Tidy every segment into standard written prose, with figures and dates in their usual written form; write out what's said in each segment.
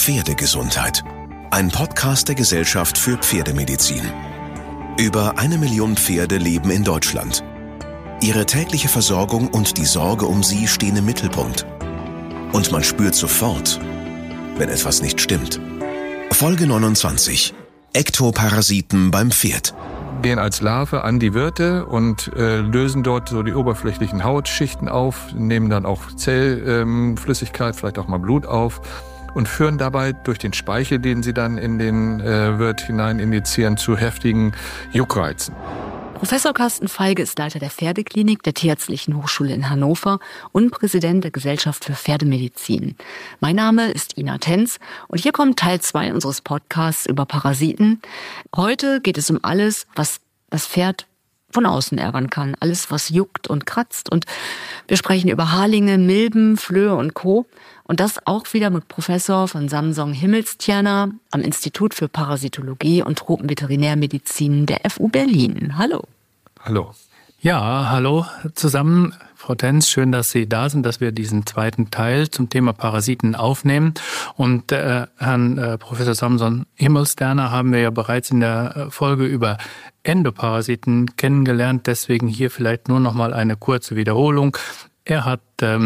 Pferdegesundheit. Ein Podcast der Gesellschaft für Pferdemedizin. Über 1 Million Pferde leben in Deutschland. Ihre tägliche Versorgung und die Sorge um sie stehen im Mittelpunkt. Und man spürt sofort, wenn etwas nicht stimmt. Folge 29. Ektoparasiten beim Pferd. Gehen als Larve an die Wirte und lösen dort so die oberflächlichen Hautschichten auf, nehmen dann auch Zellflüssigkeit, vielleicht auch mal Blut auf und führen dabei durch den Speichel, den sie dann in den Wirt hinein injizieren, zu heftigen Juckreizen. Professor Carsten Feige ist Leiter der Pferdeklinik der Tierärztlichen Hochschule in Hannover und Präsident der Gesellschaft für Pferdemedizin. Mein Name ist Ina Tenz und hier kommt Teil 2 unseres Podcasts über Parasiten. Heute geht es um alles, was das Pferd von außen ärgern kann. Alles, was juckt und kratzt. Und wir sprechen über Haarlinge, Milben, Flöhe und Co. Und das auch wieder mit Professor von Samson Himmelstjerna am Institut für Parasitologie und Tropenveterinärmedizin der FU Berlin. Hallo. Hallo. Ja, hallo zusammen. Frau Tenz, schön, dass Sie da sind, dass wir diesen zweiten Teil zum Thema Parasiten aufnehmen. Und Herrn Professor Samson Himmelstjerna haben wir ja bereits in der Folge über Endoparasiten kennengelernt. Deswegen hier vielleicht nur noch mal eine kurze Wiederholung. Er hat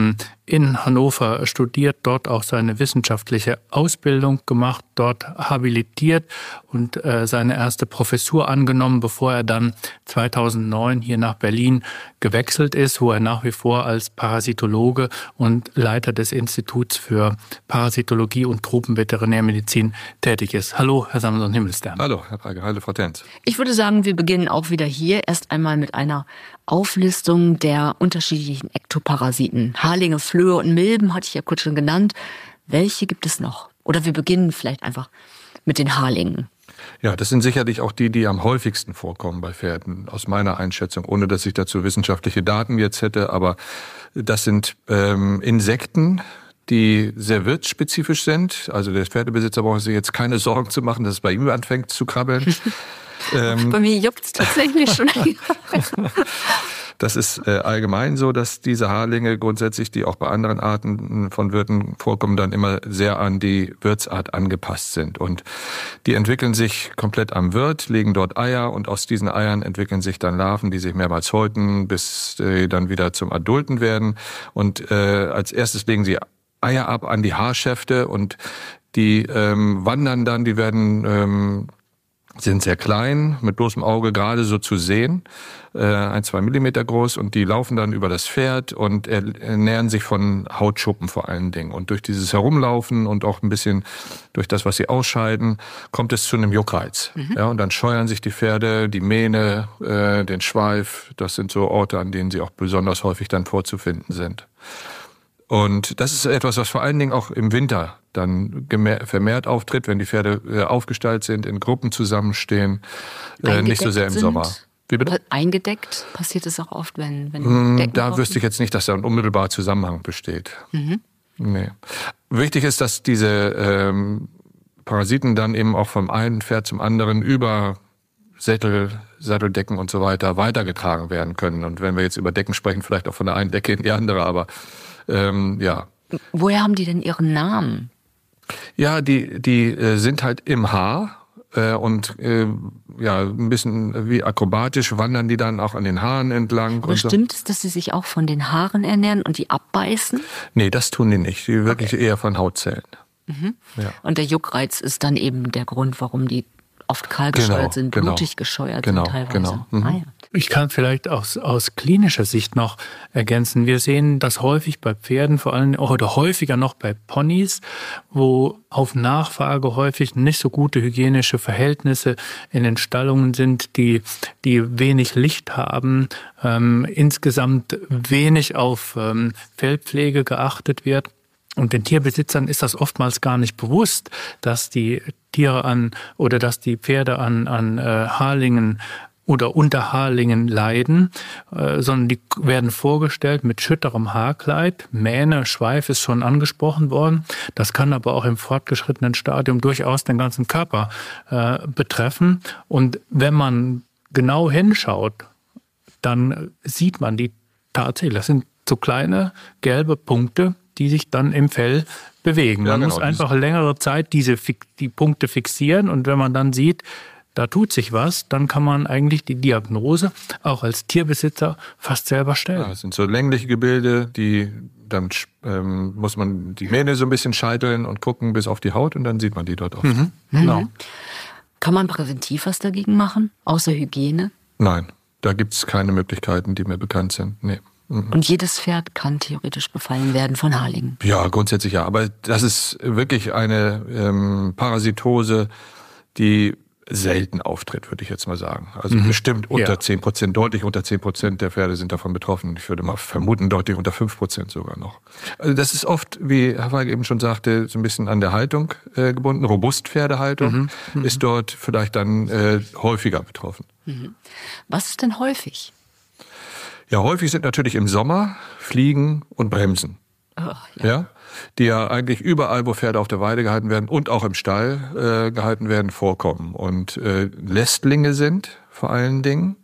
in Hannover studiert, dort auch seine wissenschaftliche Ausbildung gemacht, dort habilitiert und seine erste Professur angenommen, bevor er dann 2009 hier nach Berlin gewechselt ist, wo er nach wie vor als Parasitologe und Leiter des Instituts für Parasitologie und Tropenveterinärmedizin tätig ist. Hallo, Herr Samson Himmelstjerna. Hallo, Herr Feige. Hallo, Frau Tenz. Ich würde sagen, wir beginnen auch wieder hier erst einmal mit einer Auflistung der unterschiedlichen Ektoparasiten. Haarlinge, Flöhe und Milben hatte ich ja kurz schon genannt. Welche gibt es noch? Oder wir beginnen vielleicht einfach mit den Haarlingen. Ja, das sind sicherlich auch die am häufigsten vorkommen bei Pferden, aus meiner Einschätzung, ohne dass ich dazu wissenschaftliche Daten jetzt hätte. Aber das sind Insekten, die sehr wirtsspezifisch sind. Also der Pferdebesitzer braucht sich jetzt keine Sorgen zu machen, dass es bei ihm anfängt zu krabbeln. Bei mir juckt es tatsächlich schon. Das ist allgemein so, dass diese Haarlinge grundsätzlich, die auch bei anderen Arten von Wirten vorkommen, dann immer sehr an die Wirtsart angepasst sind. Und die entwickeln sich komplett am Wirt, legen dort Eier und aus diesen Eiern entwickeln sich dann Larven, die sich mehrmals häuten, bis dann wieder zum Adulten werden. Und als erstes legen sie Eier ab an die Haarschäfte und die wandern dann, die werden sind sehr klein, mit bloßem Auge gerade so zu sehen, 1-2 Millimeter groß, und die laufen dann über das Pferd und ernähren sich von Hautschuppen vor allen Dingen. Und durch dieses Herumlaufen und auch ein bisschen durch das, was sie ausscheiden, kommt es zu einem Juckreiz. Ja, und dann scheuern sich die Pferde, die Mähne, den Schweif. Das sind so Orte, an denen sie auch besonders häufig dann vorzufinden sind. Und das ist etwas, was vor allen Dingen auch im Winter dann vermehrt auftritt, wenn die Pferde aufgestallt sind, in Gruppen zusammenstehen, nicht so sehr im Sommer. Wie bitte? Eingedeckt passiert es auch oft, wenn da wüsste ich jetzt nicht, dass da ein unmittelbarer Zusammenhang besteht. Nee. Wichtig ist, dass diese Parasiten dann eben auch vom einen Pferd zum anderen über Satteldecken und so weiter weitergetragen werden können. Und wenn wir jetzt über Decken sprechen, vielleicht auch von der einen Decke in die andere, aber ja. Woher haben die denn ihren Namen? Ja, die sind halt im Haar und ja, ein bisschen wie akrobatisch wandern die dann auch an den Haaren entlang. Aber stimmt es, dass sie sich auch von den Haaren ernähren und die abbeißen? Nee, das tun die nicht. Die wirklich eher von Hautzellen. Ja. Und der Juckreiz ist dann eben der Grund, warum die oft kahl gescheuert sind, blutig gescheuert sind teilweise. Genau. Ja. Ich kann vielleicht aus klinischer Sicht noch ergänzen. Wir sehen das häufig bei Pferden, vor allem oder häufiger noch bei Ponys, wo auf Nachfrage häufig nicht so gute hygienische Verhältnisse in den Stallungen sind, die wenig Licht haben, insgesamt wenig auf Fellpflege geachtet wird. Und den Tierbesitzern ist das oftmals gar nicht bewusst, dass die Tiere dass die Pferde an Haarlingen oder unter Haarlingen leiden, sondern die werden vorgestellt mit schütterem Haarkleid. Mähne, Schweif ist schon angesprochen worden. Das kann aber auch im fortgeschrittenen Stadium durchaus den ganzen Körper betreffen. Und wenn man genau hinschaut, dann sieht man die tatsächlich. Das sind so kleine gelbe Punkte, die sich dann im Fell bewegen. Man muss einfach längere Zeit die Punkte fixieren und wenn man dann sieht, da tut sich was, dann kann man eigentlich die Diagnose auch als Tierbesitzer fast selber stellen. Ja, das sind so längliche Gebilde, dann muss man die Mähne so ein bisschen scheiteln und gucken bis auf die Haut und dann sieht man die dort auch. Genau. Kann man präventiv was dagegen machen, außer Hygiene? Nein, da gibt es keine Möglichkeiten, die mir bekannt sind. Nee. Und jedes Pferd kann theoretisch befallen werden von Harlingen? Ja, grundsätzlich ja. Aber das ist wirklich eine Parasitose, die selten auftritt, würde ich jetzt mal sagen. Also bestimmt unter 10%, deutlich unter 10% der Pferde sind davon betroffen. Ich würde mal vermuten, deutlich unter 5% sogar noch. Also das ist oft, wie Herr Feig eben schon sagte, so ein bisschen an der Haltung gebunden. Robustpferdehaltung ist dort vielleicht dann häufiger betroffen. Was ist denn häufig? Ja, häufig sind natürlich im Sommer Fliegen und Bremsen. Ja, die ja eigentlich überall, wo Pferde auf der Weide gehalten werden und auch im Stall gehalten werden, vorkommen. Und Lästlinge sind vor allen Dingen,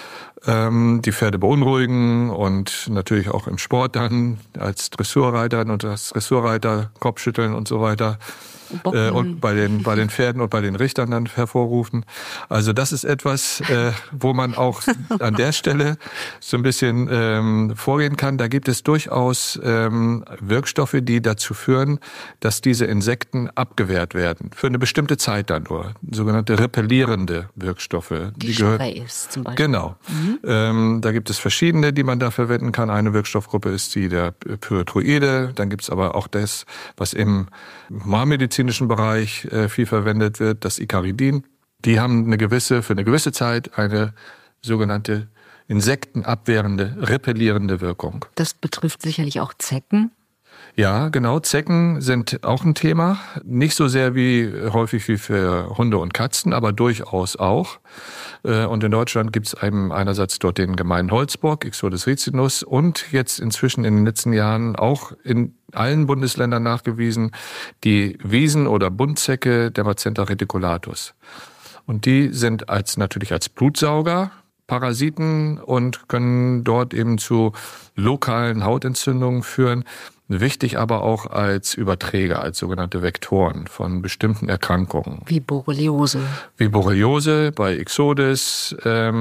die Pferde beunruhigen und natürlich auch im Sport dann als Dressurreiter und als Dressurreiter Kopfschütteln und so weiter. Und bei den Pferden und bei den Richtern dann hervorrufen. Also das ist etwas, wo man auch an der Stelle so ein bisschen vorgehen kann. Da gibt es durchaus Wirkstoffe, die dazu führen, dass diese Insekten abgewehrt werden. Für eine bestimmte Zeit dann nur. Sogenannte repellierende Wirkstoffe. Die Sprays zum Beispiel. Genau. Da gibt es verschiedene, die man da verwenden kann. Eine Wirkstoffgruppe ist die der Pyrethroide. Dann gibt es aber auch das, was im humanmedizinischen Bereich viel verwendet wird, das Icaridin. Die haben für eine gewisse Zeit eine sogenannte insektenabwehrende, repellierende Wirkung. Das betrifft sicherlich auch Zecken. Ja, genau. Zecken sind auch ein Thema. Nicht so sehr häufig wie für Hunde und Katzen, aber durchaus auch. Und in Deutschland gibt es einerseits dort den gemeinen Holzbock, Ixodes ricinus, und jetzt inzwischen in den letzten Jahren auch in allen Bundesländern nachgewiesen die Wiesen- oder Buntzecke, Dermacenta reticulatus. Und die sind natürlich als Blutsauger Parasiten und können dort eben zu lokalen Hautentzündungen führen. Wichtig aber auch als Überträger, als sogenannte Vektoren von bestimmten Erkrankungen. Wie Borreliose. Wie Borreliose bei Ixodes.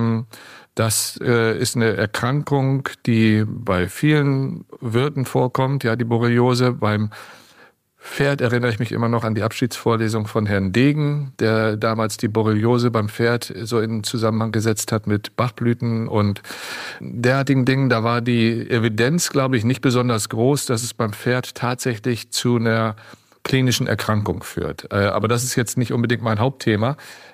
Das ist eine Erkrankung, die bei vielen Wirten vorkommt. Ja, die Borreliose. Beim Pferd erinnere ich mich immer noch an die Abschiedsvorlesung von Herrn Degen, der damals die Borreliose beim Pferd so in Zusammenhang gesetzt hat mit Bachblüten und derartigen Dingen. Da war die Evidenz, glaube ich, nicht besonders groß, dass es beim Pferd tatsächlich zu einer klinischen Erkrankung führt. Aber das ist jetzt nicht unbedingt mein Hauptthema.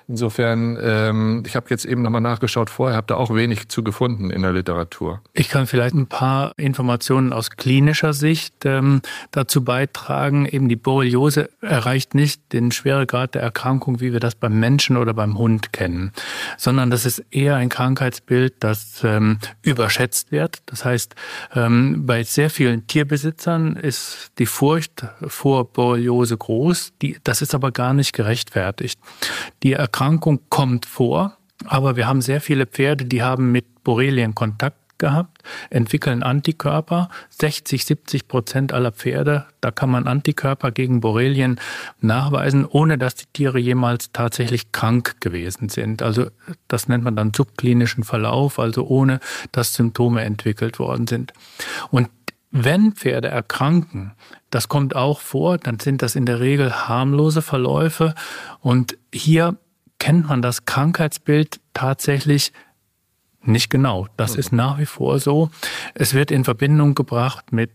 Insofern, ich habe jetzt eben nochmal nachgeschaut vorher, habe da auch wenig zu gefunden in der Literatur. Ich kann vielleicht ein paar Informationen aus klinischer Sicht dazu beitragen. Eben die Borreliose erreicht nicht den Schweregrad der Erkrankung, wie wir das beim Menschen oder beim Hund kennen, sondern das ist eher ein Krankheitsbild, das überschätzt wird. Das heißt, bei sehr vielen Tierbesitzern ist die Furcht vor Borreliose groß. Das ist aber gar nicht gerechtfertigt. Die Erkrankung kommt vor, aber wir haben sehr viele Pferde, die haben mit Borrelien Kontakt gehabt, entwickeln Antikörper. 60-70% aller Pferde, da kann man Antikörper gegen Borrelien nachweisen, ohne dass die Tiere jemals tatsächlich krank gewesen sind. Also das nennt man dann subklinischen Verlauf, also ohne dass Symptome entwickelt worden sind. Und wenn Pferde erkranken, das kommt auch vor, dann sind das in der Regel harmlose Verläufe. Und hier kennt man das Krankheitsbild tatsächlich nicht genau. Das ist nach wie vor so. Es wird in Verbindung gebracht mit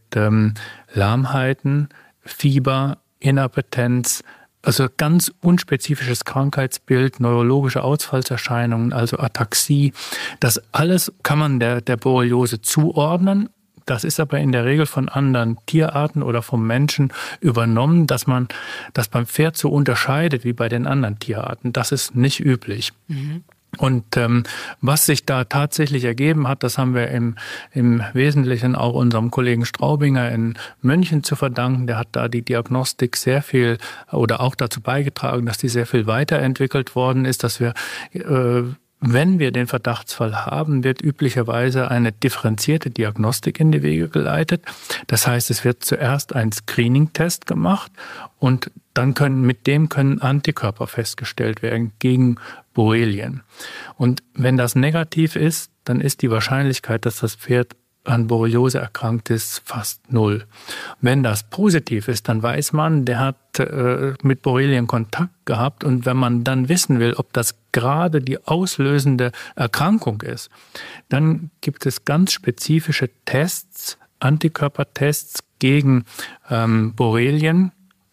Lahmheiten, Fieber, Inappetenz, also ganz unspezifisches Krankheitsbild, neurologische Ausfallserscheinungen, also Ataxie. Das alles kann man der Borreliose zuordnen. Das ist aber in der Regel von anderen Tierarten oder vom Menschen übernommen, dass man das beim Pferd so unterscheidet wie bei den anderen Tierarten. Das ist nicht üblich. Mhm. Und was sich da tatsächlich ergeben hat, das haben wir im Wesentlichen auch unserem Kollegen Straubinger in München zu verdanken. Der hat da die Diagnostik sehr viel oder auch dazu beigetragen, dass die sehr viel weiterentwickelt worden ist, dass wir wenn wir den Verdachtsfall haben, wird üblicherweise eine differenzierte Diagnostik in die Wege geleitet. Das heißt, es wird zuerst ein Screening-Test gemacht und dann mit dem können Antikörper festgestellt werden gegen Borrelien. Und wenn das negativ ist, dann ist die Wahrscheinlichkeit, dass das Pferd an Borreliose erkrankt ist, fast 0. Wenn das positiv ist, dann weiß man, der hat mit Borrelien Kontakt gehabt. Und wenn man dann wissen will, ob das gerade die auslösende Erkrankung ist, dann gibt es ganz spezifische Tests, Antikörpertests gegen Borrelien,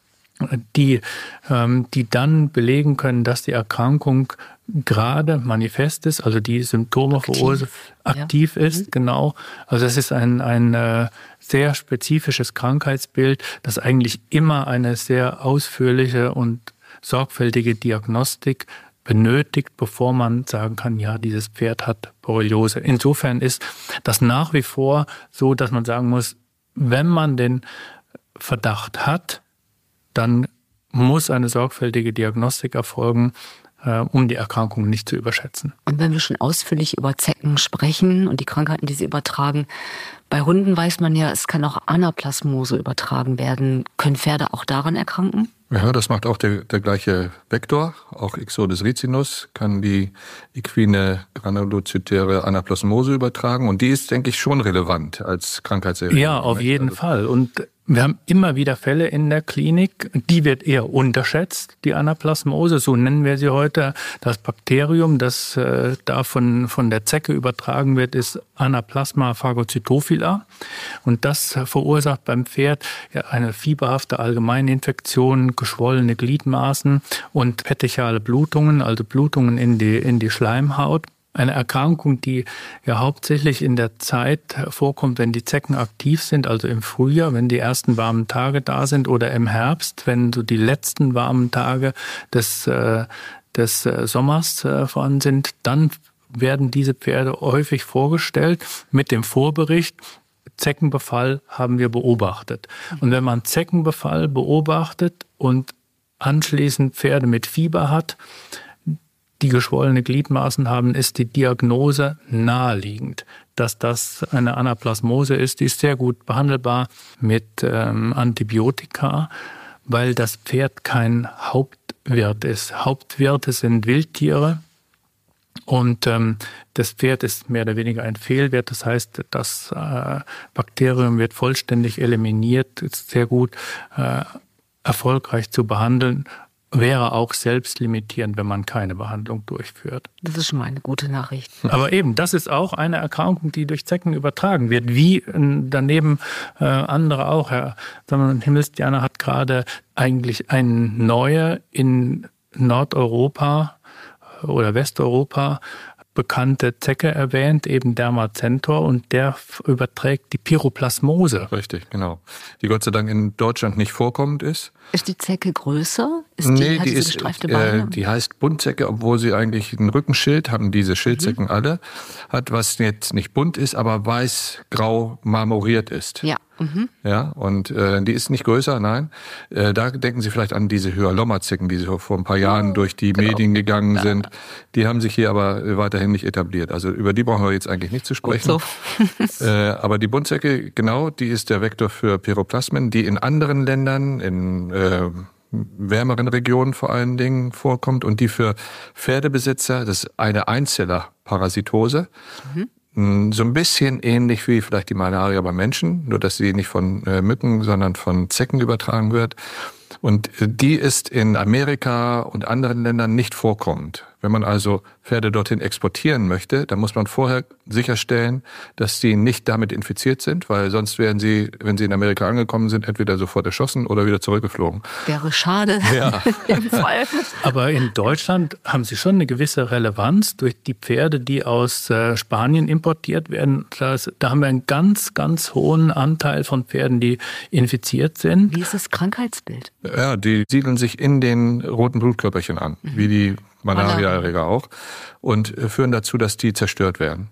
die dann belegen können, dass die Erkrankung gerade manifest ist, also die Symptome aktiv ist, genau. Also das ist ein sehr spezifisches Krankheitsbild, das eigentlich immer eine sehr ausführliche und sorgfältige Diagnostik benötigt, bevor man sagen kann, ja, dieses Pferd hat Borreliose. Insofern ist das nach wie vor so, dass man sagen muss, wenn man den Verdacht hat, dann muss eine sorgfältige Diagnostik erfolgen, um die Erkrankung nicht zu überschätzen. Und wenn wir schon ausführlich über Zecken sprechen und die Krankheiten, die sie übertragen, bei Hunden weiß man ja, es kann auch Anaplasmose übertragen werden. Können Pferde auch daran erkranken? Ja, das macht auch der gleiche Vektor. Auch Ixodes ricinus kann die equine granulozytäre Anaplasmose übertragen. Und die ist, denke ich, schon relevant als Krankheitserreger. Ja, auf jeden Fall. Und wir haben immer wieder Fälle in der Klinik, die wird eher unterschätzt, die Anaplasmose, so nennen wir sie heute. Das Bakterium, das da von der Zecke übertragen wird, ist Anaplasma phagocytophila. Und das verursacht beim Pferd eine fieberhafte Allgemeininfektion, geschwollene Gliedmaßen und petechiale Blutungen, also Blutungen in die Schleimhaut. Eine Erkrankung, die ja hauptsächlich in der Zeit vorkommt, wenn die Zecken aktiv sind, also im Frühjahr, wenn die ersten warmen Tage da sind, oder im Herbst, wenn so die letzten warmen Tage des Sommers vorhanden sind, dann werden diese Pferde häufig vorgestellt mit dem Vorbericht, Zeckenbefall haben wir beobachtet. Und wenn man Zeckenbefall beobachtet und anschließend Pferde mit Fieber hat, die geschwollene Gliedmaßen haben, ist die Diagnose naheliegend. Dass das eine Anaplasmose ist, die ist sehr gut behandelbar mit Antibiotika, weil das Pferd kein Hauptwirt ist. Hauptwirte sind Wildtiere und das Pferd ist mehr oder weniger ein Fehlwirt. Das heißt, das Bakterium wird vollständig eliminiert, ist sehr gut erfolgreich zu behandeln. Wäre auch selbstlimitierend, wenn man keine Behandlung durchführt. Das ist schon mal eine gute Nachricht. Aber eben, das ist auch eine Erkrankung, die durch Zecken übertragen wird, wie daneben andere auch. Herr Himmelsdianer hat gerade eigentlich eine neue in Nordeuropa oder Westeuropa bekannte Zecke erwähnt, eben Dermacentor, und der überträgt die Pyroplasmose. Richtig, genau. Die Gott sei Dank in Deutschland nicht vorkommend ist. Ist die Zecke größer? Die ist, die heißt Buntzecke, obwohl sie eigentlich ein Rückenschild haben, diese Schildzecken alle, hat, was jetzt nicht bunt ist, aber weiß-grau marmoriert ist. Ja. Mhm. Ja, und die ist nicht größer, nein. Da denken Sie vielleicht an diese Hyalomma-Zecken, die so vor ein paar Jahren durch die Medien gegangen sind. Die haben sich hier aber weiterhin nicht etabliert. Also über die brauchen wir jetzt eigentlich nicht zu sprechen. So. Aber die Buntzecke, genau, die ist der Vektor für Pyroplasmen, die in anderen Ländern, in wärmeren Regionen vor allen Dingen vorkommt und die für Pferdebesitzer, das ist eine Einzeller-Parasitose, so ein bisschen ähnlich wie vielleicht die Malaria bei Menschen, nur dass sie nicht von Mücken, sondern von Zecken übertragen wird. Und die ist in Amerika und anderen Ländern nicht vorkommend. Wenn man also Pferde dorthin exportieren möchte, dann muss man vorher sicherstellen, dass sie nicht damit infiziert sind, weil sonst werden sie, wenn sie in Amerika angekommen sind, entweder sofort erschossen oder wieder zurückgeflogen. Wäre schade. Ja. Im Fall. Aber in Deutschland haben sie schon eine gewisse Relevanz durch die Pferde, die aus Spanien importiert werden. Da haben wir einen ganz, ganz hohen Anteil von Pferden, die infiziert sind. Wie ist das Krankheitsbild? Ja, die siedeln sich in den roten Blutkörperchen an, wie die Malaria-Erreger auch, und führen dazu, dass die zerstört werden.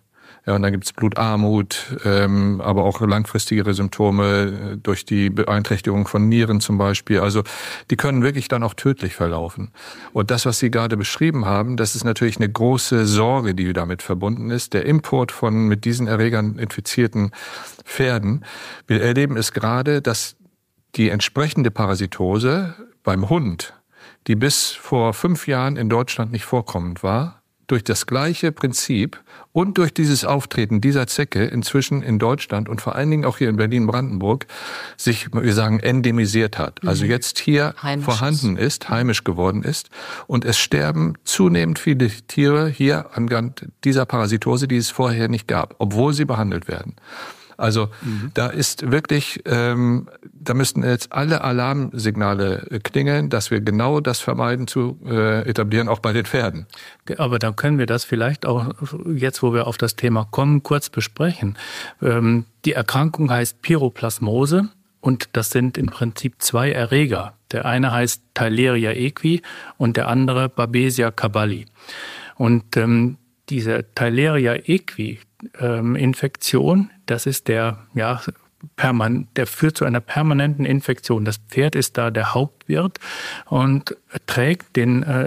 Ja, und dann gibt es Blutarmut, aber auch langfristigere Symptome durch die Beeinträchtigung von Nieren zum Beispiel. Also die können wirklich dann auch tödlich verlaufen. Und das, was Sie gerade beschrieben haben, das ist natürlich eine große Sorge, die damit verbunden ist. Der Import von mit diesen Erregern infizierten Pferden. Wir erleben es gerade, dass die entsprechende Parasitose beim Hund, die bis vor 5 Jahren in Deutschland nicht vorkommend war, durch das gleiche Prinzip und durch dieses Auftreten dieser Zecke inzwischen in Deutschland und vor allen Dingen auch hier in Berlin-Brandenburg sich, wir sagen, endemisiert hat. Also jetzt hier vorhanden ist, heimisch geworden ist. Und es sterben zunehmend viele Tiere hier anhand dieser Parasitose, die es vorher nicht gab, obwohl sie behandelt werden. Also da ist wirklich, da müssten jetzt alle Alarmsignale klingeln, dass wir genau das vermeiden zu etablieren, auch bei den Pferden. Aber dann können wir das vielleicht auch jetzt, wo wir auf das Thema kommen, kurz besprechen. Die Erkrankung heißt Piroplasmose und das sind im Prinzip 2 Erreger. Der eine heißt Theileria equi und der andere Babesia caballi. Und diese Theileria equi Infektion, das ist der führt zu einer permanenten Infektion. Das Pferd ist da der Hauptwirt und trägt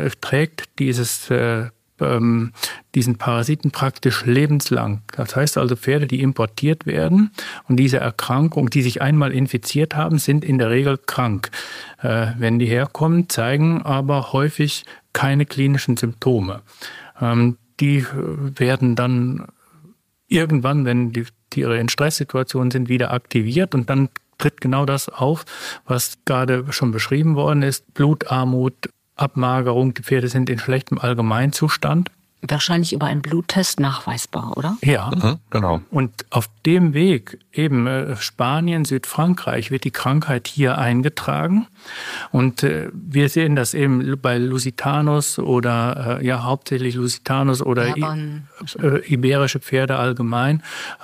diesen Parasiten praktisch lebenslang. Das heißt also, Pferde, die importiert werden und diese Erkrankung, die sich einmal infiziert haben, sind in der Regel krank. Wenn die herkommen, zeigen aber häufig keine klinischen Symptome. Die werden dann irgendwann, wenn die Tiere in Stresssituationen sind, wieder aktiviert und dann tritt genau das auf, was gerade schon beschrieben worden ist. Blutarmut, Abmagerung, die Pferde sind in schlechtem Allgemeinzustand. Wahrscheinlich über einen Bluttest nachweisbar, oder? Ja, genau. Und auf dem Weg, eben Spanien, Südfrankreich, wird die Krankheit hier eingetragen. Und wir sehen das eben bei Lusitanus oder hauptsächlich Lusitanus oder iberische Pferde allgemein.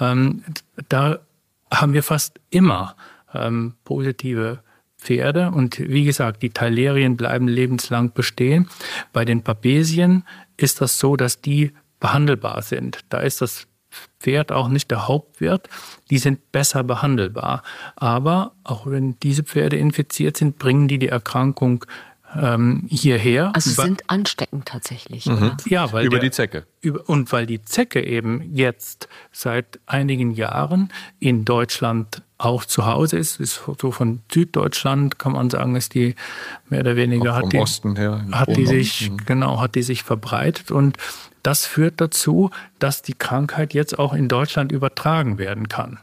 Da haben wir fast immer positive Pferde. Und wie gesagt, die Theilerien bleiben lebenslang bestehen. Bei den Babesien ist das so, dass die behandelbar sind. Da ist das Pferd auch nicht der Hauptwirt. Die sind besser behandelbar. Aber auch wenn diese Pferde infiziert sind, bringen die Erkrankung hierher. Also sind ansteckend tatsächlich. Oder? Ja, weil über die Zecke. Und weil die Zecke eben jetzt seit einigen Jahren in Deutschland auch zu Hause ist so von Süddeutschland, kann man sagen, ist die mehr oder weniger vom Osten her hat die sich verbreitet und das führt dazu, dass die Krankheit jetzt auch in Deutschland übertragen werden kann.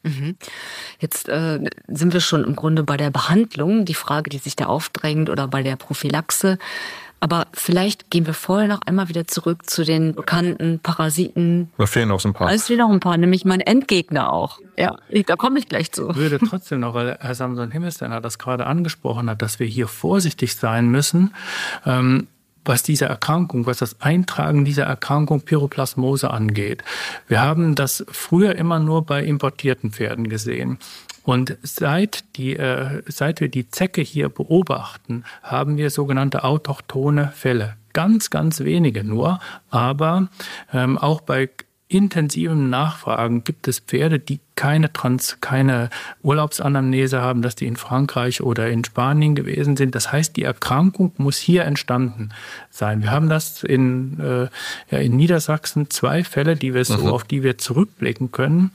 Jetzt sind wir schon im Grunde bei der Behandlung, die Frage, die sich da aufdrängt, oder bei der Prophylaxe. Aber vielleicht gehen wir vorher noch einmal wieder zurück zu den bekannten Parasiten. Da fehlen noch so ein paar. Es fehlen noch ein paar, nämlich mein Endgegner auch. Ja, da komme ich gleich zu. Ich würde trotzdem noch, weil Herr Samson-Himmelsteiner das gerade angesprochen hat, dass wir hier vorsichtig sein müssen, was diese Erkrankung, was das Eintragen dieser Erkrankung Piroplasmose angeht. Wir haben das früher immer nur bei importierten Pferden gesehen. Und seit wir die Zecke hier beobachten, haben wir sogenannte autochthone Fälle. Ganz, ganz wenige nur, aber auch bei intensiven Nachfragen gibt es Pferde, die keine Urlaubsanamnese haben, dass die in Frankreich oder in Spanien gewesen sind. Das heißt, die Erkrankung muss hier entstanden sein. Wir haben das in Niedersachsen 2 Fälle, auf die wir zurückblicken können.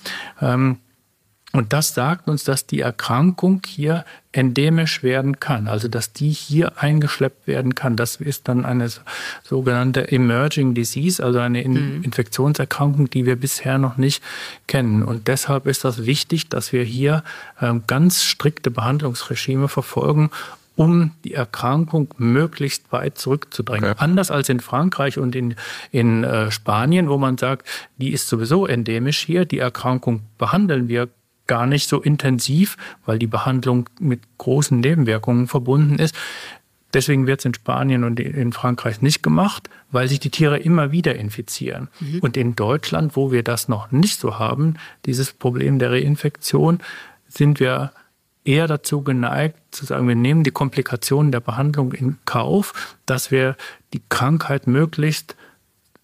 Und das sagt uns, dass die Erkrankung hier endemisch werden kann, also dass die hier eingeschleppt werden kann. Das ist dann eine sogenannte Emerging Disease, also eine Infektionserkrankung, die wir bisher noch nicht kennen. Und deshalb ist das wichtig, dass wir hier ganz strikte Behandlungsregime verfolgen, um die Erkrankung möglichst weit zurückzudrängen. Okay. Anders als in Frankreich und in Spanien, wo man sagt, die ist sowieso endemisch hier, die Erkrankung behandeln wir gar nicht so intensiv, weil die Behandlung mit großen Nebenwirkungen verbunden ist. Deswegen wird es in Spanien und in Frankreich nicht gemacht, weil sich die Tiere immer wieder infizieren. Und in Deutschland, wo wir das noch nicht so haben, dieses Problem der Reinfektion, sind wir eher dazu geneigt, zu sagen, wir nehmen die Komplikationen der Behandlung in Kauf, dass wir die Krankheit möglichst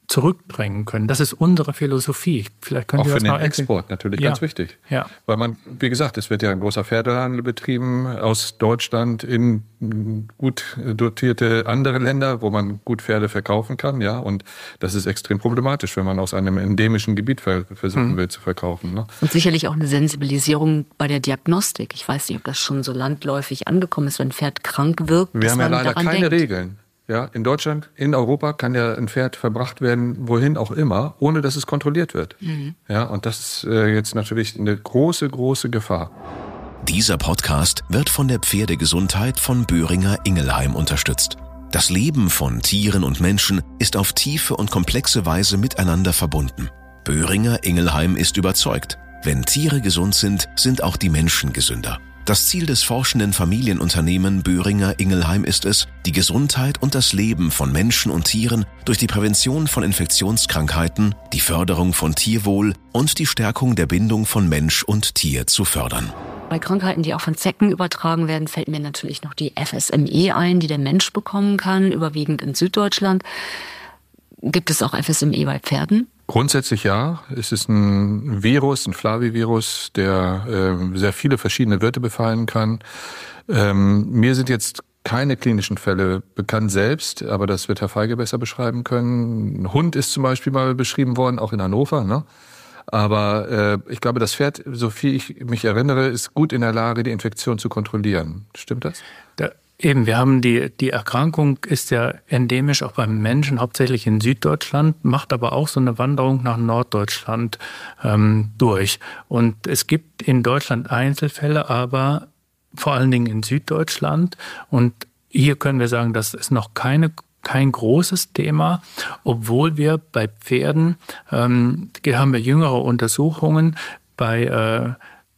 zurückdrängen können. Das ist unsere Philosophie. Vielleicht können auch Sie für das den noch Export natürlich ganz wichtig. Ja. Weil man, wie gesagt, es wird ja ein großer Pferdehandel betrieben aus Deutschland in gut dotierte andere Länder, wo man gut Pferde verkaufen kann, ja. Und das ist extrem problematisch, wenn man aus einem endemischen Gebiet versuchen will zu verkaufen. Ne? Und sicherlich auch eine Sensibilisierung bei der Diagnostik. Ich weiß nicht, ob das schon so landläufig angekommen ist, wenn ein Pferd krank wirkt. Wir haben ja leider keine denkt. Regeln. Ja, in Deutschland, in Europa kann ja ein Pferd verbracht werden, wohin auch immer, ohne dass es kontrolliert wird. Ja, und das ist jetzt natürlich eine große, große Gefahr. Dieser Podcast wird von der Pferdegesundheit von Boehringer Ingelheim unterstützt. Das Leben von Tieren und Menschen ist auf tiefe und komplexe Weise miteinander verbunden. Boehringer Ingelheim ist überzeugt, wenn Tiere gesund sind, sind auch die Menschen gesünder. Das Ziel des forschenden Familienunternehmen Boehringer Ingelheim ist es, die Gesundheit und das Leben von Menschen und Tieren durch die Prävention von Infektionskrankheiten, die Förderung von Tierwohl und die Stärkung der Bindung von Mensch und Tier zu fördern. Bei Krankheiten, die auch von Zecken übertragen werden, fällt mir natürlich noch die FSME ein, die der Mensch bekommen kann, überwiegend in Süddeutschland. Gibt es auch FSME bei Pferden? Grundsätzlich ja. Es ist ein Virus, ein Flavivirus, der sehr viele verschiedene Wirte befallen kann. Mir sind jetzt keine klinischen Fälle bekannt selbst, aber das wird Herr Feige besser beschreiben können. Ein Hund ist zum Beispiel mal beschrieben worden, auch in Hannover, ne? Aber ich glaube, das Pferd, so viel ich mich erinnere, ist gut in der Lage, die Infektion zu kontrollieren. Stimmt das? Eben, wir haben die Erkrankung ist ja endemisch auch beim Menschen, hauptsächlich in Süddeutschland, macht aber auch so eine Wanderung nach Norddeutschland durch. Und es gibt in Deutschland Einzelfälle, aber vor allen Dingen in Süddeutschland. Und hier können wir sagen, das ist noch kein großes Thema, obwohl wir bei Pferden, haben wir jüngere Untersuchungen, bei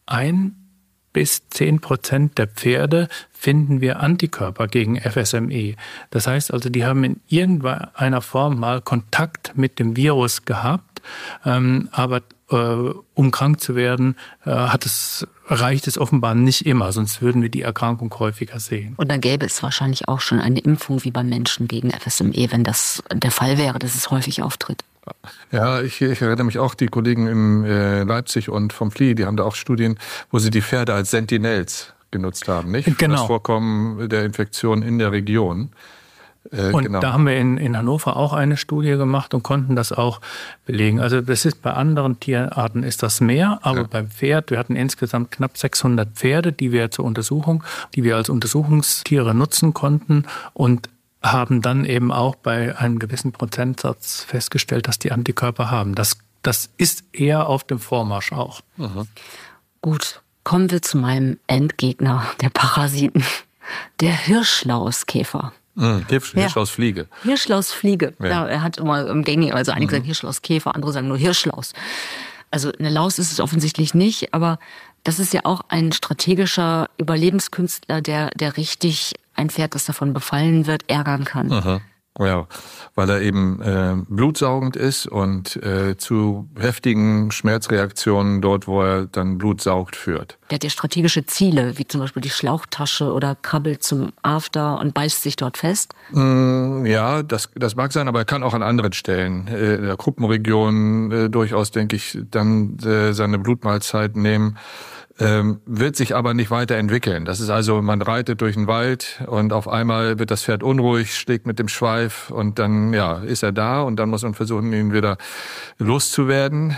1-10% der Pferde finden wir Antikörper gegen FSME. Das heißt also, die haben in irgendeiner Form mal Kontakt mit dem Virus gehabt, aber um krank zu werden, reicht es offenbar nicht immer, sonst würden wir die Erkrankung häufiger sehen. Und dann gäbe es wahrscheinlich auch schon eine Impfung wie beim Menschen gegen FSME, wenn das der Fall wäre, dass es häufig auftritt. Ja, ich erinnere mich auch, die Kollegen in Leipzig und vom FLI, die haben da auch Studien, wo sie die Pferde als Sentinels genutzt haben, nicht? Genau. Für das Vorkommen der Infektion in der Region. Und genau. Da haben wir in Hannover auch eine Studie gemacht und konnten das auch belegen. Also das ist bei anderen Tierarten ist das mehr, aber beim Pferd, wir hatten insgesamt knapp 600 Pferde, die wir als Untersuchungstiere nutzen konnten und haben dann eben auch bei einem gewissen Prozentsatz festgestellt, dass die Antikörper haben. Das ist eher auf dem Vormarsch auch. Mhm. Gut, kommen wir zu meinem Endgegner der Parasiten, der Hirschlauskäfer. Hirschlausfliege. Hirschlausfliege. Ja. Ja, er hat immer im Gängigen, also einige sagen Hirschlauskäfer, andere sagen nur Hirschlaus. Also eine Laus ist es offensichtlich nicht, aber das ist ja auch ein strategischer Überlebenskünstler, der richtig ein Pferd, das davon befallen wird, ärgern kann. Aha. Ja, weil er eben blutsaugend ist und zu heftigen Schmerzreaktionen dort, wo er dann Blut saugt, führt. Der hat ja strategische Ziele, wie zum Beispiel die Schlauchtasche oder krabbelt zum After und beißt sich dort fest. Ja, das mag sein, aber er kann auch an anderen Stellen in der Kruppenregion durchaus, denke ich, dann seine Blutmahlzeit nehmen. Wird sich aber nicht weiterentwickeln. Das ist also, man reitet durch den Wald und auf einmal wird das Pferd unruhig, schlägt mit dem Schweif und dann ist er da und dann muss man versuchen, ihn wieder loszuwerden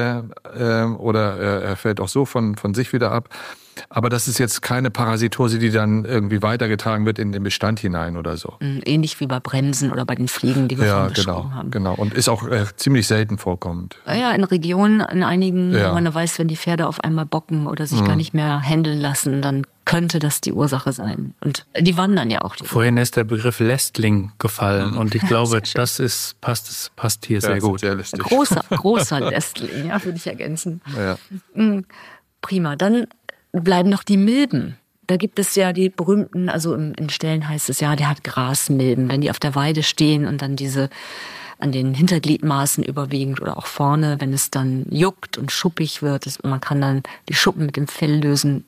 oder er fällt auch so von sich wieder ab. Aber das ist jetzt keine Parasitose, die dann irgendwie weitergetragen wird in den Bestand hinein oder so. Ähnlich wie bei Bremsen oder bei den Fliegen, die wir vorhin beschrieben haben. Genau. Und ist auch ziemlich selten vorkommend. Ja, in Regionen, in einigen, wo man weiß, wenn die Pferde auf einmal bocken oder sich gar nicht mehr händeln lassen, dann könnte das die Ursache sein. Und die wandern ja auch. Vorhin ist der Begriff Lästling gefallen und ich glaube, das passt hier sehr gut. Sehr lustig. Großer Lästling, ja, würde ich ergänzen. Ja. Prima, dann bleiben noch die Milben. Da gibt es ja die berühmten, also in Stellen heißt es ja, der hat Grasmilben, wenn die auf der Weide stehen und dann diese an den Hintergliedmaßen überwiegend oder auch vorne, wenn es dann juckt und schuppig wird, man kann dann die Schuppen mit dem Fell lösen,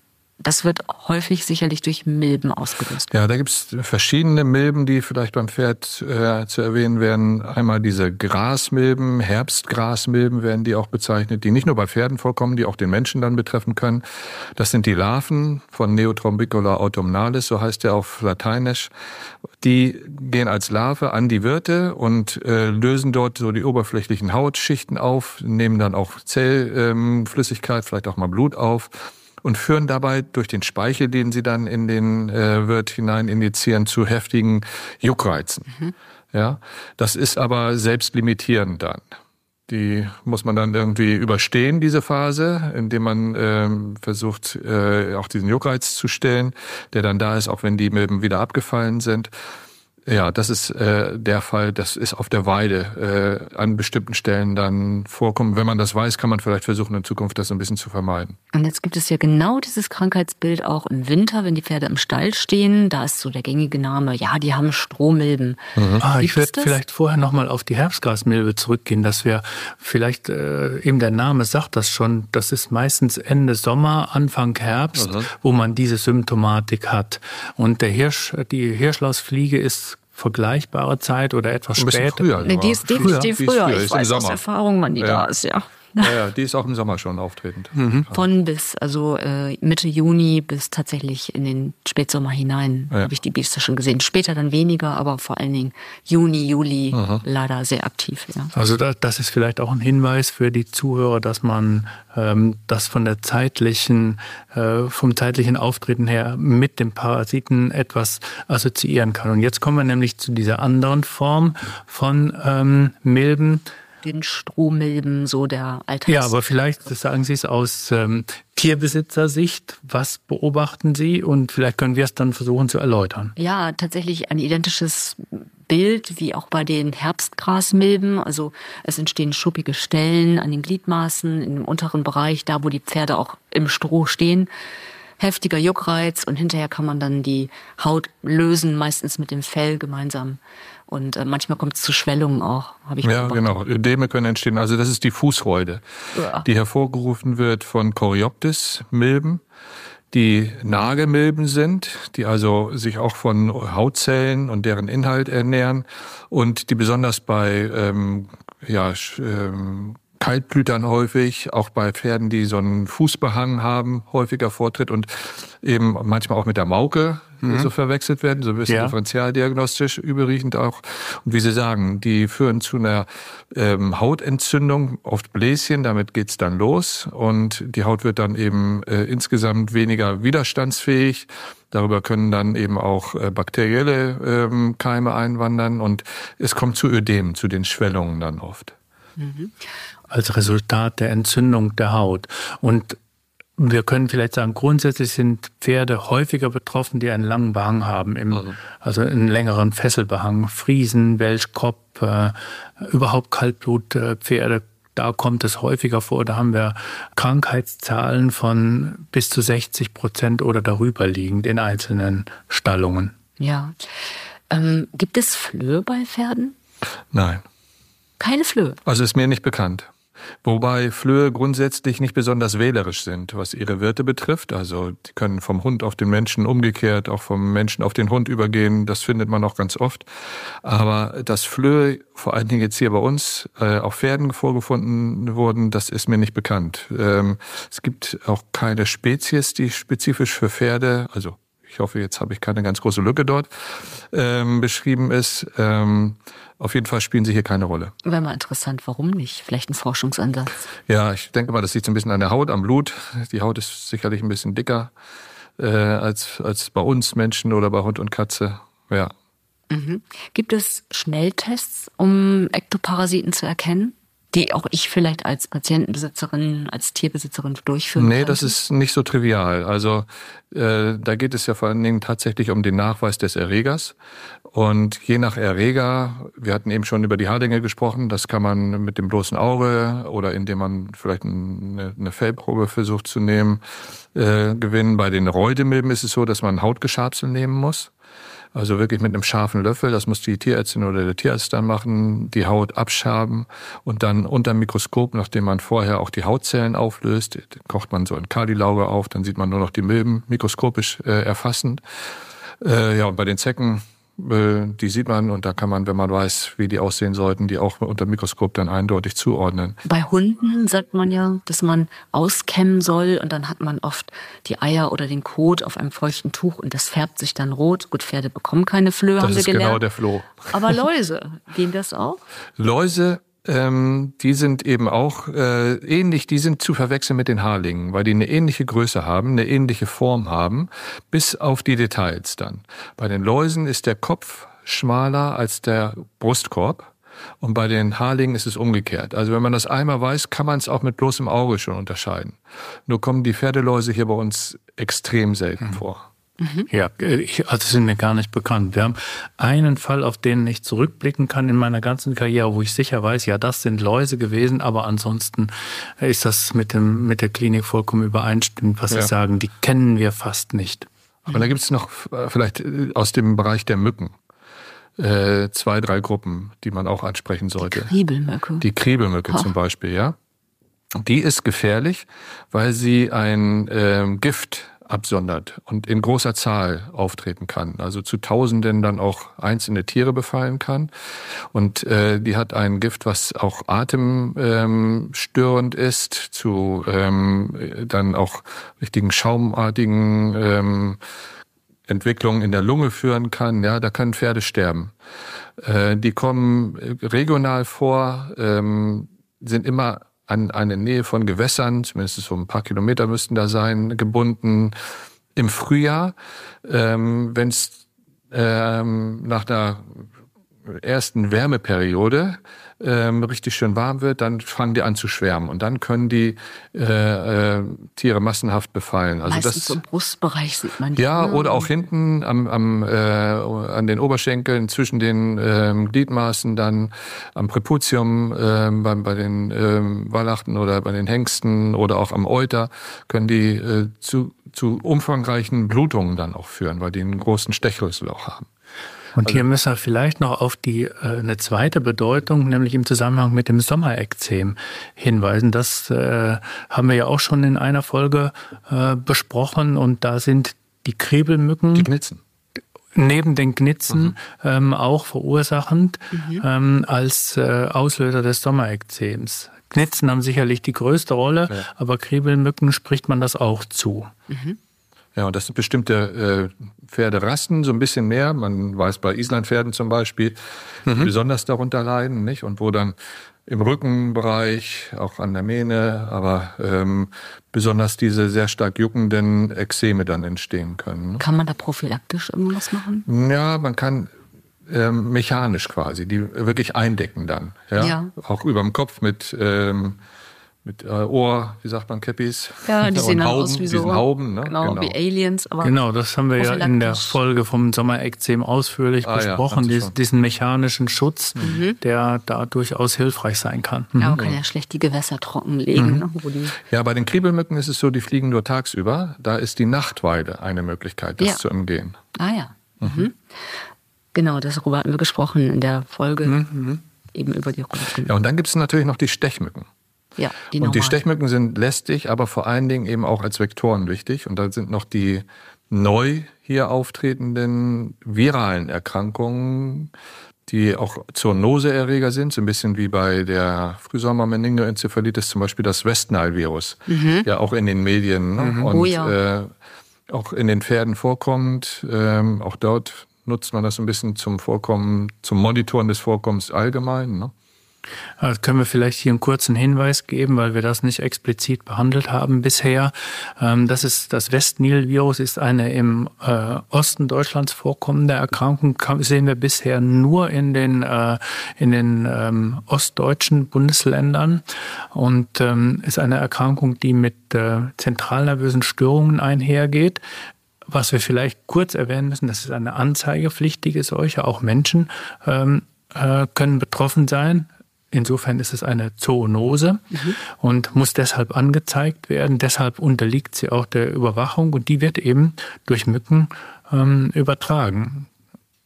das wird häufig sicherlich durch Milben ausgelöst. Ja, da gibt's verschiedene Milben, die vielleicht beim Pferd zu erwähnen werden. Einmal diese Grasmilben, Herbstgrasmilben werden die auch bezeichnet, die nicht nur bei Pferden vorkommen, die auch den Menschen dann betreffen können. Das sind die Larven von Neotrombicola autumnalis, so heißt der auf Lateinisch. Die gehen als Larve an die Wirte und lösen dort so die oberflächlichen Hautschichten auf, nehmen dann auch Zellflüssigkeit, vielleicht auch mal Blut auf und führen dabei durch den Speichel, den sie dann in den Wirt hinein injizieren, zu heftigen Juckreizen. Ja, das ist aber selbstlimitierend dann. Die muss man dann irgendwie überstehen, diese Phase, indem man versucht, auch diesen Juckreiz zu stillen, der dann da ist, auch wenn die Milben wieder abgefallen sind. Ja, das ist der Fall, das ist auf der Weide an bestimmten Stellen dann vorkommen. Wenn man das weiß, kann man vielleicht versuchen, in Zukunft das ein bisschen zu vermeiden. Und jetzt gibt es ja genau dieses Krankheitsbild auch im Winter, wenn die Pferde im Stall stehen. Da ist so der gängige Name, ja, die haben Strohmilben. Ich werde vielleicht vorher nochmal auf die Herbstgrasmilbe zurückgehen, dass wir vielleicht, eben der Name sagt das schon, das ist meistens Ende Sommer, Anfang Herbst, wo man diese Symptomatik hat. Und die Hirschlausfliege ist vergleichbare Zeit oder etwas später? Früher. Nee, die ist definitiv früher. Ich weiß aus Sommer. Erfahrung, wann die da ist, ja. Ja, die ist auch im Sommer schon auftretend. Von bis, also Mitte Juni bis tatsächlich in den Spätsommer hinein habe ich die Biester schon gesehen. Später dann weniger, aber vor allen Dingen Juni, Juli leider sehr aktiv. Ja. Also das ist vielleicht auch ein Hinweis für die Zuhörer, dass man das vom zeitlichen Auftreten her mit dem Parasiten etwas assoziieren kann. Und jetzt kommen wir nämlich zu dieser anderen Form von Milben. Den Strohmilben, so der Alltags. Ja, aber vielleicht sagen Sie es aus Tierbesitzersicht. Was beobachten Sie? Und vielleicht können wir es dann versuchen zu erläutern. Ja, tatsächlich ein identisches Bild wie auch bei den Herbstgrasmilben. Also es entstehen schuppige Stellen an den Gliedmaßen im unteren Bereich, da wo die Pferde auch im Stroh stehen. Heftiger Juckreiz und hinterher kann man dann die Haut lösen, meistens mit dem Fell gemeinsam. Und manchmal kommt es zu Schwellungen auch, habe ich beobachtet. Ja, genau. Ödeme können entstehen. Also das ist die Fußreude, die hervorgerufen wird von Coreoptis-Milben, die Nagemilben sind, die also sich auch von Hautzellen und deren Inhalt ernähren und die besonders bei Kaltblütern häufig, auch bei Pferden, die so einen Fußbehang haben, häufiger vortritt und eben manchmal auch mit der Mauke so verwechselt werden, so ein bisschen differentialdiagnostisch überriechend auch. Und wie Sie sagen, die führen zu einer Hautentzündung, oft Bläschen, damit geht's dann los und die Haut wird dann eben insgesamt weniger widerstandsfähig. Darüber können dann eben auch bakterielle Keime einwandern und es kommt zu Ödemen, zu den Schwellungen dann oft. Als Resultat der Entzündung der Haut. Und wir können vielleicht sagen, grundsätzlich sind Pferde häufiger betroffen, die einen langen Behang haben, also einen längeren Fesselbehang. Friesen, Welschkopf, überhaupt Kaltblutpferde, da kommt es häufiger vor. Da haben wir Krankheitszahlen von bis zu 60% oder darüber liegend in einzelnen Stallungen. Ja. Gibt es Flöhe bei Pferden? Nein. Keine Flöhe? Also ist mir nicht bekannt. Wobei Flöhe grundsätzlich nicht besonders wählerisch sind, was ihre Wirte betrifft. Also die können vom Hund auf den Menschen umgekehrt, auch vom Menschen auf den Hund übergehen. Das findet man auch ganz oft. Aber dass Flöhe, vor allen Dingen jetzt hier bei uns, auf Pferden vorgefunden wurden, das ist mir nicht bekannt. Es gibt auch keine Spezies, die spezifisch für Pferde, also ich hoffe, jetzt habe ich keine ganz große Lücke dort, beschrieben ist. Auf jeden Fall spielen sie hier keine Rolle. Wäre mal interessant, warum nicht? Vielleicht ein Forschungsansatz. Ja, ich denke mal, das liegt so ein bisschen an der Haut, am Blut. Die Haut ist sicherlich ein bisschen dicker als bei uns Menschen oder bei Hund und Katze. Ja. Gibt es Schnelltests, um Ektoparasiten zu erkennen, die auch ich vielleicht als Patientenbesitzerin, als Tierbesitzerin durchführen kann? Nee, das ist nicht so trivial. Also da geht es ja vor allen Dingen tatsächlich um den Nachweis des Erregers. Und je nach Erreger, wir hatten eben schon über die Haarlänge gesprochen, das kann man mit dem bloßen Auge oder indem man vielleicht eine Fellprobe versucht zu nehmen, gewinnen. Bei den Räudemilben ist es so, dass man Hautgeschabsel nehmen muss, Also wirklich mit einem scharfen Löffel, das muss die Tierärztin oder der Tierarzt dann machen, die Haut abschaben und dann unter dem Mikroskop, nachdem man vorher auch die Hautzellen auflöst, kocht man so ein Kardilauge auf, dann sieht man nur noch die Milben mikroskopisch erfassend. Und bei den Zecken, die sieht man und da kann man, wenn man weiß, wie die aussehen sollten, die auch unter dem Mikroskop dann eindeutig zuordnen. Bei Hunden sagt man ja, dass man auskämmen soll und dann hat man oft die Eier oder den Kot auf einem feuchten Tuch und das färbt sich dann rot. Gut, Pferde bekommen keine Flöhe, haben wir gelernt. Das ist genau der Floh. Aber Läuse, gehen das auch? Läuse, die sind eben auch ähnlich, die sind zu verwechseln mit den Haarlingen, weil die eine ähnliche Größe haben, eine ähnliche Form haben, bis auf die Details dann. Bei den Läusen ist der Kopf schmaler als der Brustkorb und bei den Haarlingen ist es umgekehrt. Also wenn man das einmal weiß, kann man es auch mit bloßem Auge schon unterscheiden. Nur kommen die Pferdeläuse hier bei uns extrem selten vor. Ja, also sind mir gar nicht bekannt. Wir haben einen Fall, auf den ich zurückblicken kann in meiner ganzen Karriere, wo ich sicher weiß, ja, das sind Läuse gewesen, aber ansonsten ist das mit der Klinik vollkommen übereinstimmend, was Sie sagen, die kennen wir fast nicht. Aber da gibt es noch vielleicht aus dem Bereich der Mücken 2, 3 Gruppen, die man auch ansprechen sollte. Die Kriebelmücke zum Beispiel, ja. Die ist gefährlich, weil sie ein Gift absondert und in großer Zahl auftreten kann. Also zu Tausenden dann auch einzelne Tiere befallen kann. Und die hat ein Gift, was auch atemstörend ist, zu dann auch richtigen schaumartigen Entwicklungen in der Lunge führen kann. Ja, da können Pferde sterben. Die kommen regional vor, sind immer an eine Nähe von Gewässern, zumindest so ein paar Kilometer müssten da sein, gebunden. Im Frühjahr, wenn es nach der ersten Wärmeperiode richtig schön warm wird, dann fangen die an zu schwärmen und dann können die Tiere massenhaft befallen. Also meistens so im Brustbereich sieht man die. Ja, oder auch hinten an den Oberschenkeln, zwischen den Gliedmaßen, dann am Präputium, bei den Wallachten oder bei den Hengsten oder auch am Euter können die zu umfangreichen Blutungen dann auch führen, weil die einen großen Stechrüssel auch haben. Und hier müssen wir vielleicht noch auf eine zweite Bedeutung, nämlich im Zusammenhang mit dem Sommerekzem hinweisen. Das haben wir ja auch schon in einer Folge besprochen und da sind die Kriebelmücken. Die Knitzen. Neben den Knitzen auch verursachend als Auslöser des Sommerekzems. Knitzen haben sicherlich die größte Rolle, aber Kriebelmücken spricht man das auch zu. Ja, und das sind bestimmte Pferderassen, so ein bisschen mehr. Man weiß bei Islandpferden zum Beispiel, die besonders darunter leiden, nicht? Und wo dann im Rückenbereich, auch an der Mähne, aber besonders diese sehr stark juckenden Ekzeme dann entstehen können. Ne? Kann man da prophylaktisch irgendwas machen? Ja, man kann mechanisch quasi, die wirklich eindecken dann. Ja? Auch über dem Kopf mit Ohr, wie sagt man, Käppis? Ja, die sehen dann aus wie so Hauben, ne? Genau, wie Aliens. Aber genau, das haben wir ja in der Folge vom Sommerekzem ausführlich besprochen, diesen mechanischen Schutz, der da durchaus hilfreich sein kann. Ja, man kann ja schlecht die Gewässer trockenlegen. Ne, ja, bei den Kriebelmücken ist es so, die fliegen nur tagsüber. Da ist die Nachtweide eine Möglichkeit, das zu umgehen. Ah ja. Genau, darüber hatten wir gesprochen in der Folge eben über die Rollmücken. Ja, und dann gibt es natürlich noch die Stechmücken. Ja, und die Stechmücken sind lästig, aber vor allen Dingen eben auch als Vektoren wichtig. Und da sind noch die neu hier auftretenden viralen Erkrankungen, die auch Zoonoseerreger sind, so ein bisschen wie bei der Frühsommer-Meningoenzephalitis, zum Beispiel das West Nile-Virus, ja auch in den Medien und auch in den Pferden vorkommt. Auch dort nutzt man das so ein bisschen zum Monitoren des Vorkommens allgemein, ne? Also können wir vielleicht hier einen kurzen Hinweis geben, weil wir das nicht explizit behandelt haben bisher. Das West-Nil-Virus ist eine im Osten Deutschlands vorkommende Erkrankung. Sehen wir bisher nur in den ostdeutschen Bundesländern und ist eine Erkrankung, die mit zentralnervösen Störungen einhergeht. Was wir vielleicht kurz erwähnen müssen, das ist eine anzeigepflichtige Seuche. Auch Menschen können betroffen sein. Insofern ist es eine Zoonose und muss deshalb angezeigt werden. Deshalb unterliegt sie auch der Überwachung und die wird eben durch Mücken übertragen.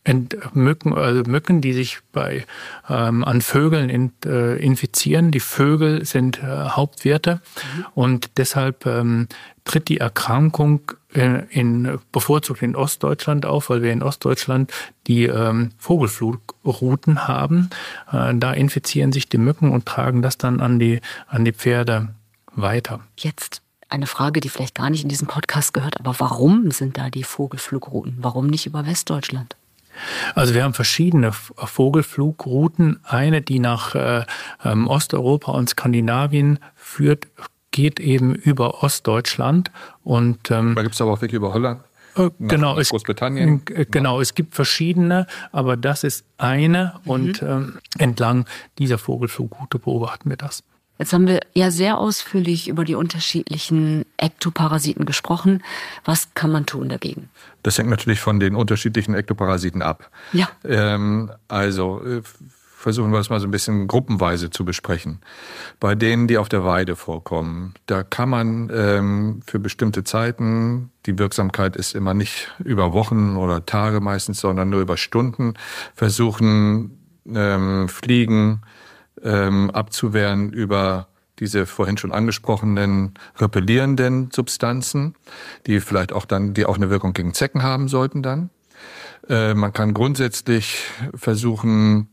Mücken, die sich an Vögeln infizieren. Die Vögel sind Hauptwirte und deshalb tritt die Erkrankung bevorzugt in Ostdeutschland auf, weil wir in Ostdeutschland die Vogelflugrouten haben. Da infizieren sich die Mücken und tragen das dann an die Pferde weiter. Jetzt eine Frage, die vielleicht gar nicht in diesem Podcast gehört, aber warum sind da die Vogelflugrouten? Warum nicht über Westdeutschland? Also wir haben verschiedene Vogelflugrouten. Eine, die nach Osteuropa und Skandinavien führt, geht eben über Ostdeutschland. Und da gibt es aber auch wirklich über Holland. Genau, Großbritannien. Genau, es gibt verschiedene, aber das ist eine und entlang dieser Vogelflugroute beobachten wir das. Jetzt haben wir ja sehr ausführlich über die unterschiedlichen Ektoparasiten gesprochen. Was kann man tun dagegen? Das hängt natürlich von den unterschiedlichen Ektoparasiten ab. Ja. Versuchen wir es mal so ein bisschen gruppenweise zu besprechen. Bei denen, die auf der Weide vorkommen, da kann man für bestimmte Zeiten, die Wirksamkeit ist immer nicht über Wochen oder Tage meistens, sondern nur über Stunden, versuchen, Fliegen abzuwehren über diese vorhin schon angesprochenen repellierenden Substanzen, die vielleicht auch eine Wirkung gegen Zecken haben sollten dann. Man kann grundsätzlich versuchen,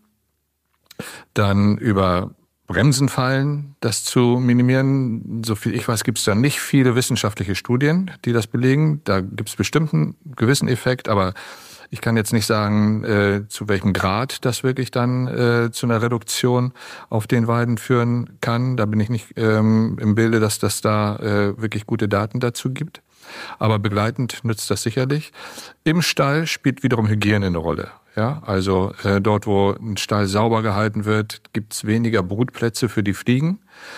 dann über Bremsenfallen das zu minimieren. Soviel ich weiß, gibt es da nicht viele wissenschaftliche Studien, die das belegen. Da gibt es bestimmt einen gewissen Effekt, aber ich kann jetzt nicht sagen, zu welchem Grad das wirklich dann zu einer Reduktion auf den Weiden führen kann. Da bin ich nicht im Bilde, dass das da wirklich gute Daten dazu gibt. Aber begleitend nützt das sicherlich. Im Stall spielt wiederum Hygiene eine Rolle. Ja, also dort, wo ein Stall sauber gehalten wird, gibt es weniger Brutplätze für die Fliegen.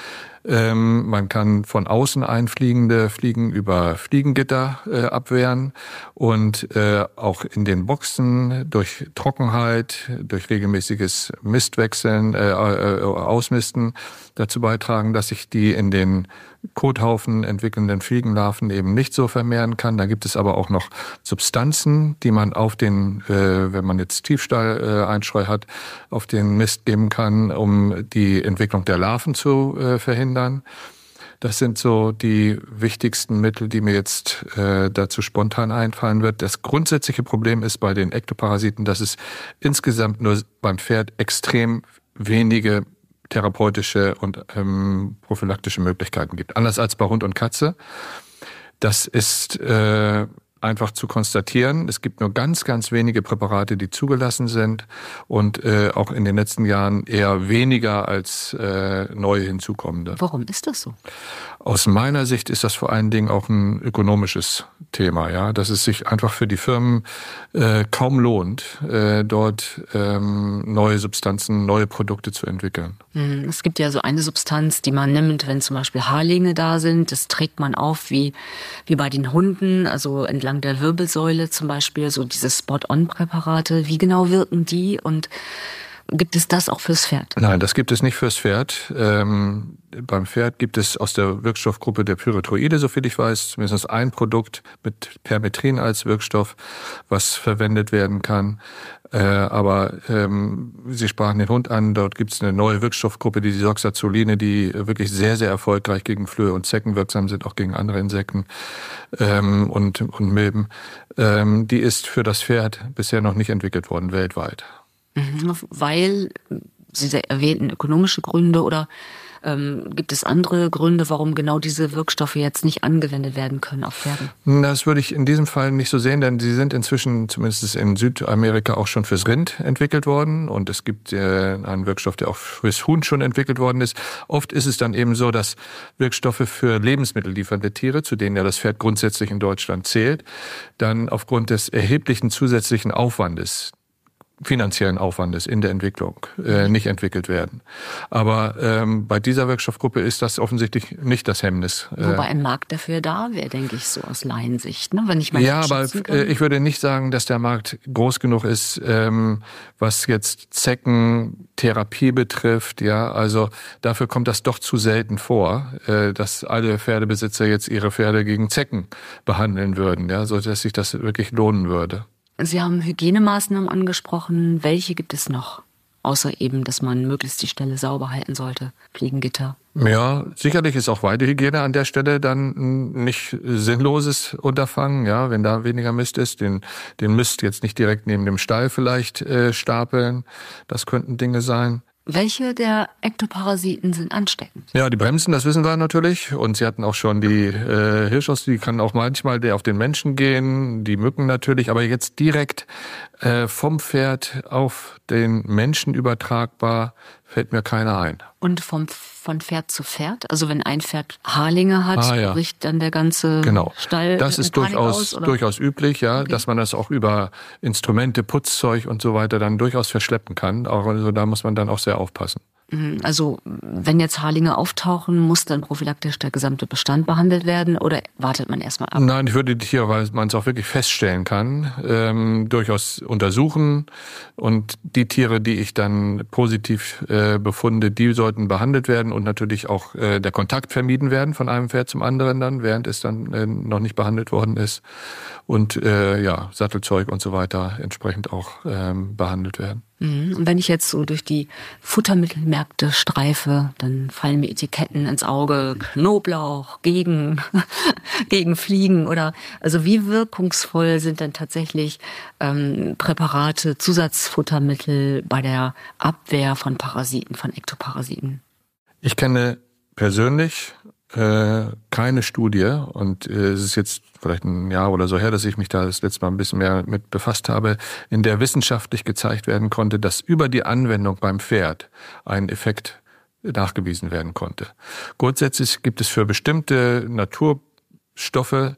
Man kann von außen einfliegende Fliegen über Fliegengitter abwehren und auch in den Boxen durch Trockenheit, durch regelmäßiges Mistwechseln, Ausmisten dazu beitragen, dass sich die in den Kothaufen entwickelnden Fliegenlarven eben nicht so vermehren kann. Da gibt es aber auch noch Substanzen, die man auf den, wenn man jetzt Tiefstall-Einstreu hat, auf den Mist geben kann, um die Entwicklung der Larven zu verhindern. Das sind so die wichtigsten Mittel, die mir jetzt dazu spontan einfallen wird. Das grundsätzliche Problem ist bei den Ektoparasiten, dass es insgesamt nur beim Pferd extrem wenige therapeutische und prophylaktische Möglichkeiten gibt. Anders als bei Hund und Katze. Das ist einfach zu konstatieren. Es gibt nur ganz, ganz wenige Präparate, die zugelassen sind und auch in den letzten Jahren eher weniger als neue hinzukommende. Warum ist das so? Aus meiner Sicht ist das vor allen Dingen auch ein ökonomisches Thema, ja, dass es sich einfach für die Firmen kaum lohnt, dort neue Substanzen, neue Produkte zu entwickeln. Es gibt ja so eine Substanz, die man nimmt, wenn zum Beispiel Haarlinge da sind. Das trägt man auf wie bei den Hunden, also entlang der Wirbelsäule zum Beispiel, so diese Spot-on-Präparate. Wie genau wirken die und gibt es das auch fürs Pferd? Nein, das gibt es nicht fürs Pferd. Beim Pferd gibt es aus der Wirkstoffgruppe der Pyrethroide, soviel ich weiß, zumindest ein Produkt mit Permetrin als Wirkstoff, was verwendet werden kann. Aber Sie sprachen den Hund an, dort gibt es eine neue Wirkstoffgruppe, die Soxazoline, die wirklich sehr, sehr erfolgreich gegen Flöhe und Zecken wirksam sind, auch gegen andere Insekten und Milben. Die ist für das Pferd bisher noch nicht entwickelt worden, weltweit. Weil Sie erwähnten ökonomische Gründe oder gibt es andere Gründe, warum genau diese Wirkstoffe jetzt nicht angewendet werden können auf Pferden? Das würde ich in diesem Fall nicht so sehen, denn sie sind inzwischen, zumindest in Südamerika, auch schon fürs Rind entwickelt worden. Und es gibt einen Wirkstoff, der auch fürs Huhn schon entwickelt worden ist. Oft ist es dann eben so, dass Wirkstoffe für lebensmittelliefernde Tiere, zu denen ja das Pferd grundsätzlich in Deutschland zählt, dann aufgrund des erheblichen zusätzlichen finanziellen Aufwandes in der Entwicklung nicht entwickelt werden. Aber bei dieser Wirkstoffgruppe ist das offensichtlich nicht das Hemmnis. Wobei ein Markt dafür da wäre, denke ich, so aus Laiensicht. Ne? Wenn ich mal ja, aber ich würde nicht sagen, dass der Markt groß genug ist, was jetzt Zeckentherapie betrifft. Ja, also dafür kommt das doch zu selten vor, dass alle Pferdebesitzer jetzt ihre Pferde gegen Zecken behandeln würden, ja, so dass sich das wirklich lohnen würde. Sie haben Hygienemaßnahmen angesprochen. Welche gibt es noch? Außer eben, dass man möglichst die Stelle sauber halten sollte. Fliegengitter. Ja, sicherlich ist auch Weidehygiene an der Stelle dann ein nicht sinnloses Unterfangen. Ja, wenn da weniger Mist ist, den Mist jetzt nicht direkt neben dem Stall vielleicht stapeln. Das könnten Dinge sein. Welche der Ektoparasiten sind ansteckend? Ja, die Bremsen, das wissen wir natürlich. Und Sie hatten auch schon die Hirschos, die kann auch manchmal auf den Menschen gehen, die Mücken natürlich. Aber jetzt direkt vom Pferd auf den Menschen übertragbar, fällt mir keiner ein. Und von Pferd zu Pferd? Also wenn ein Pferd Haarlinge hat, bricht dann der ganze Stall. Das ist durchaus üblich, ja, okay. Dass man das auch über Instrumente, Putzzeug und so weiter dann durchaus verschleppen kann. Also da muss man dann auch sehr aufpassen. Also wenn jetzt Haarlinge auftauchen, muss dann prophylaktisch der gesamte Bestand behandelt werden oder wartet man erstmal ab? Nein, ich würde die Tiere, weil man es auch wirklich feststellen kann, durchaus untersuchen. Und die Tiere, die ich dann positiv befunde, die sollten behandelt werden und natürlich auch der Kontakt vermieden werden von einem Pferd zum anderen dann, während es dann noch nicht behandelt worden ist. Und Sattelzeug und so weiter entsprechend auch behandelt werden. Und wenn ich jetzt so durch die Futtermittelmärkte streife, dann fallen mir Etiketten ins Auge, Knoblauch gegen Fliegen oder also wie wirkungsvoll sind denn tatsächlich Präparate, Zusatzfuttermittel bei der Abwehr von Parasiten, von Ektoparasiten? Ich kenne persönlich keine Studie und es ist jetzt vielleicht ein Jahr oder so her, dass ich mich da das letzte Mal ein bisschen mehr mit befasst habe, in der wissenschaftlich gezeigt werden konnte, dass über die Anwendung beim Pferd ein Effekt nachgewiesen werden konnte. Grundsätzlich gibt es für bestimmte Naturstoffe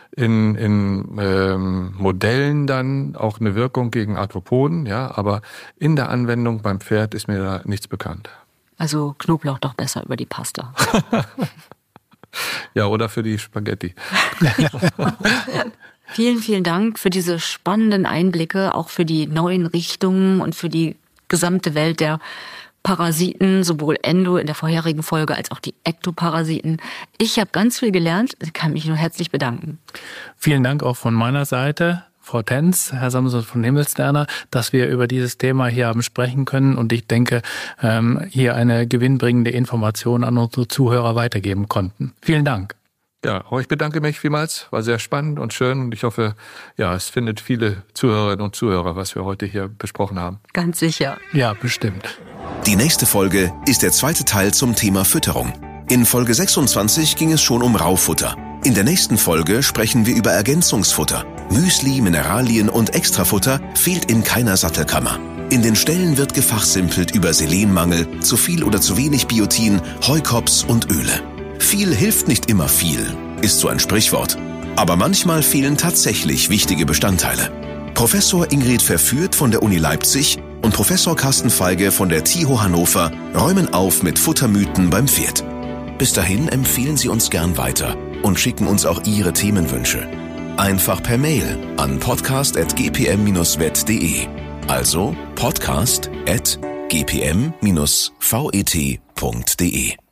in Modellen dann auch eine Wirkung gegen Arthropoden, ja, aber in der Anwendung beim Pferd ist mir da nichts bekannt. Also Knoblauch doch besser über die Pasta. Ja, oder für die Spaghetti. Vielen, vielen Dank für diese spannenden Einblicke, auch für die neuen Richtungen und für die gesamte Welt der Parasiten, sowohl Endo in der vorherigen Folge als auch die Ektoparasiten. Ich habe ganz viel gelernt, ich kann mich nur herzlich bedanken. Vielen Dank auch von meiner Seite. Frau Tenz, Herr Samson von Himmelsterner, dass wir über dieses Thema hier haben sprechen können und ich denke, hier eine gewinnbringende Information an unsere Zuhörer weitergeben konnten. Vielen Dank. Ja, auch ich bedanke mich vielmals. War sehr spannend und schön und ich hoffe, ja, es findet viele Zuhörerinnen und Zuhörer, was wir heute hier besprochen haben. Ganz sicher. Ja, bestimmt. Die nächste Folge ist der zweite Teil zum Thema Fütterung. In Folge 26 ging es schon um Raufutter. In der nächsten Folge sprechen wir über Ergänzungsfutter. Müsli, Mineralien und Extrafutter fehlt in keiner Sattelkammer. In den Ställen wird gefachsimpelt über Selenmangel, zu viel oder zu wenig Biotin, Heukops und Öle. Viel hilft nicht immer viel, ist so ein Sprichwort. Aber manchmal fehlen tatsächlich wichtige Bestandteile. Professor Ingrid Verführt von der Uni Leipzig und Professor Carsten Feige von der TIHO Hannover räumen auf mit Futtermythen beim Pferd. Bis dahin empfehlen Sie uns gern weiter und schicken uns auch Ihre Themenwünsche. Einfach per Mail an podcast@gpm-vet.de. Also podcast@gpm-vet.de.